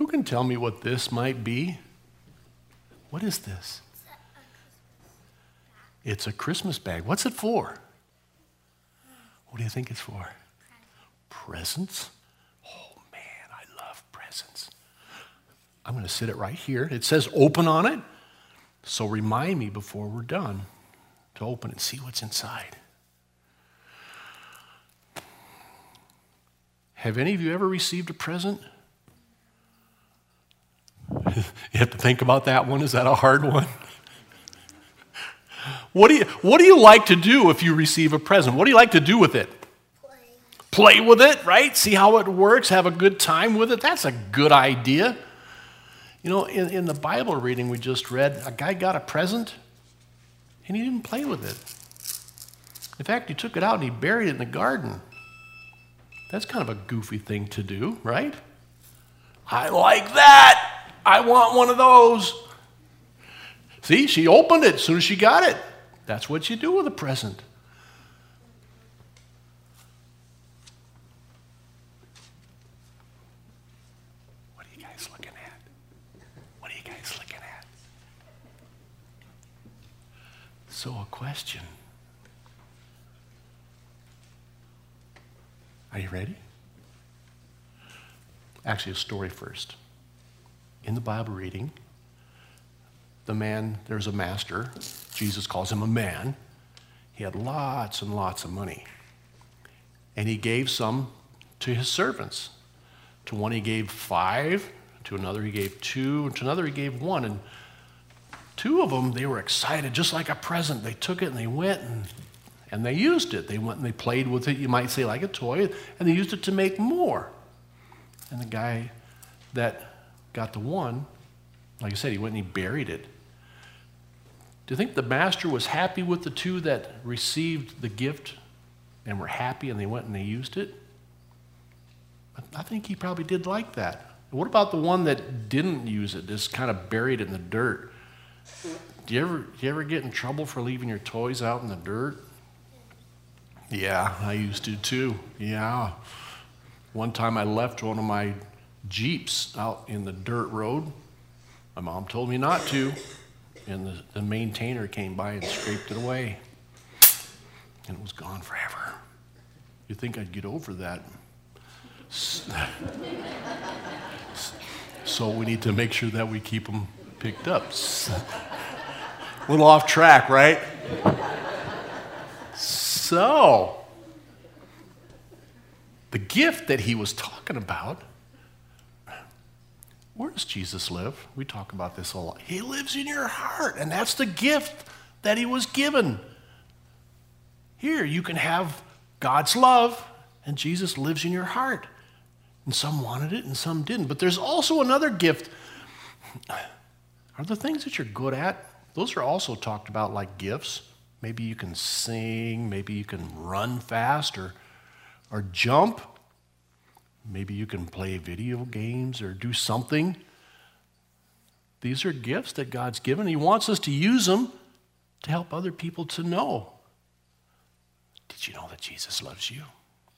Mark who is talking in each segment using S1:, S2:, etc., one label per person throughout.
S1: can tell me what this might be? What is this? It's a Christmas bag. What's it for? What do you think it's for? Presents? Oh, man, I love presents. I'm going to sit it right here. It says open on it. So remind me before we're done to open it, see what's inside. Have any of you ever received a present? You have to think about that one. Is that a hard one? What do you like to do if you receive a present? What do you like to do with it? Play with it, right? See how it works, have a good time with it. That's a good idea. You know, in the Bible reading we just read, a guy got a present and he didn't play with it. In fact, he took it out and he buried it in the garden. That's kind of a goofy thing to do, right? I like that. I want one of those. See, she opened it as soon as she got it. That's what you do with a present. What are you guys looking at? What are you guys looking at? So a question. Are you ready? Actually, a story first. In the Bible reading, there's a master. Jesus calls him a man. He had lots and lots of money. And he gave some to his servants. To one he gave 5, to another he gave 2, and to another he gave 1. And 2 of them, they were excited, just like a present. They took it and they went and they used it. They went and they played with it, you might say like a toy, and they used it to make more. And the guy that got the 1, like I said, he went and he buried it. Do you think the master was happy with the 2 that received the gift and were happy and they went and they used it? I think he probably did like that. What about the one that didn't use it, just kind of buried it in the dirt? Do you ever get in trouble for leaving your toys out in the dirt? Yeah, I used to too. Yeah. One time I left one of my Jeeps out in the dirt road. My mom told me not to, and the maintainer came by and scraped it away, and it was gone forever. You'd think I'd get over that. So we need to make sure that we keep them picked up. A little off track, right? So, the gift that he was talking about, where does Jesus live? We talk about this a lot. He lives in your heart, and that's the gift that he was given. Here, you can have God's love, and Jesus lives in your heart. And some wanted it, and some didn't. But there's also another gift. Are the things that you're good at, those are also talked about like gifts. Maybe you can sing, maybe you can run fast or jump. Maybe you can play video games or do something. These are gifts that God's given. He wants us to use them to help other people to know. Did you know that Jesus loves you?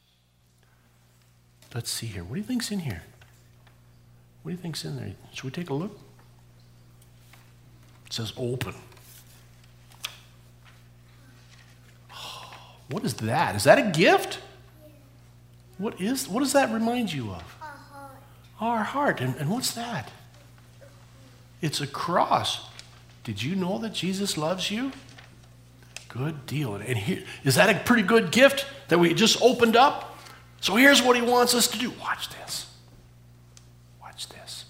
S1: Let's see here. What do you think's in here? What do you think's in there? Should we take a look? It says open. What is that? Is that a gift? What does that remind you of? Our heart. And what's that? It's a cross. Did you know that Jesus loves you? Good deal. And here, is that a pretty good gift that we just opened up? So here's what he wants us to do. Watch this. Watch this.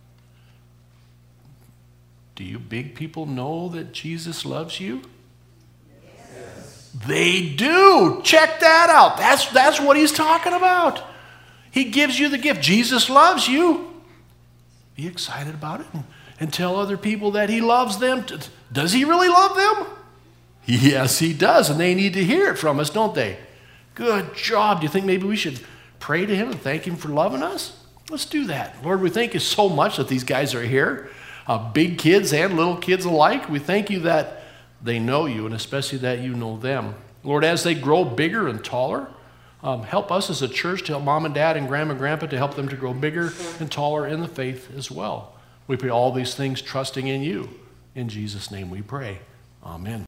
S1: Do you big people know that Jesus loves you? They do. Check that out. That's what he's talking about. He gives you the gift. Jesus loves you. Be excited about it and tell other people that he loves them. Does he really love them? Yes, he does. And they need to hear it from us, don't they? Good job. Do you think maybe we should pray to him and thank him for loving us? Let's do that. Lord, we thank you so much that these guys are here, big kids and little kids alike. We thank you that they know you, and especially that you know them. Lord, as they grow bigger and taller, Help us as a church to help mom and dad and grandma and grandpa to help them to grow bigger and taller in the faith as well. We pray all these things trusting in you. In Jesus' name we pray. Amen.